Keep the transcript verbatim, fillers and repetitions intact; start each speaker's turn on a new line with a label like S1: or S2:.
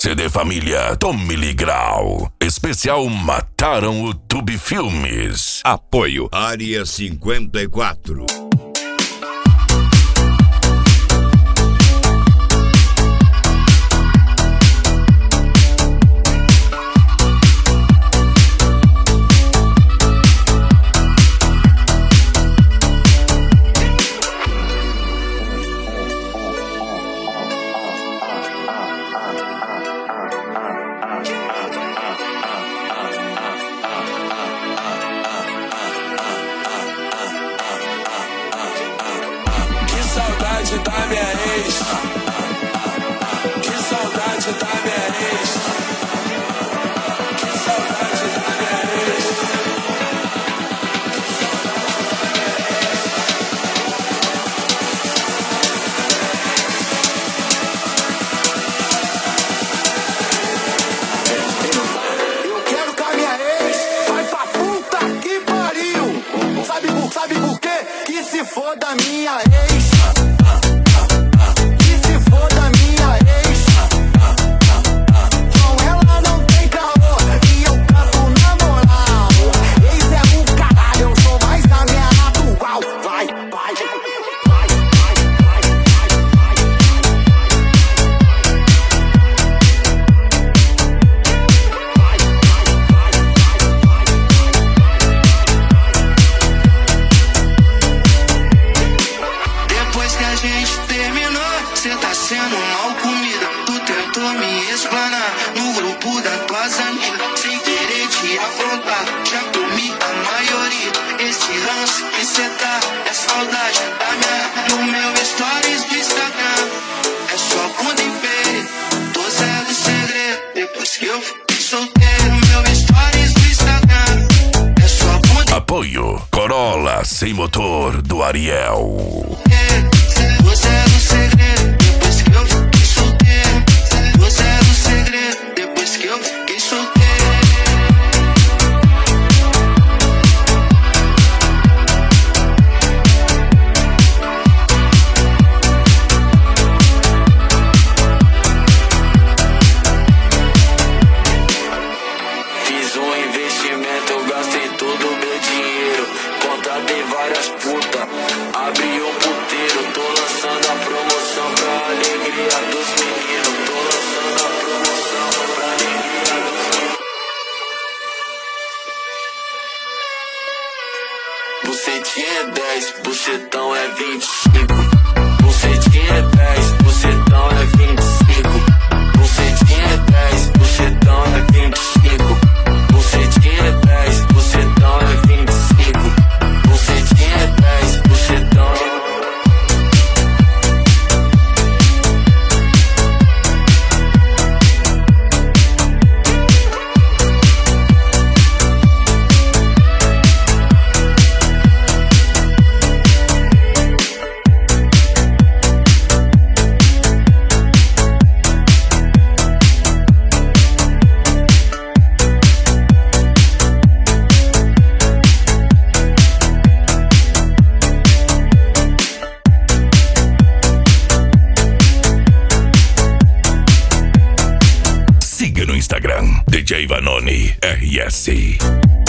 S1: C D Família Tommy Grau. Especial Mataram o Tube Filmes. Apoio
S2: Área cinquenta e quatro.
S3: saudade da minha ex. Que saudade da minha ex. Que saudade da minha ex.
S4: Eu quero que a minha ex vai pra puta que pariu. Sabe por, sabe por quê? Que se foda a minha ex.
S1: Apoio Corolla sem motor do Ariel.
S5: Você é do segredo, depois que eu fiquei solteiro. Você é do segredo, depois que eu fiquei solteiro. Fiz um investimento, eu gastei todo o meu dinheiro. Contratei várias putas, abri um puteiro. Tô lançando a promoção pra alegria dos meninos. Tô lançando a promoção pra alegria dos meninos. Bucetinha é dez, bucetão é vinte e cinco. Bucetinha é dez, bucetão é vinte e cinco. Bucetinha é dez, bucetão é vinte e cinco. Bucetinha é dez, bucetão é vinte e cinco. Bucetinha é dez, bucetão.
S1: Siga no Instagram D J Vanoni R S.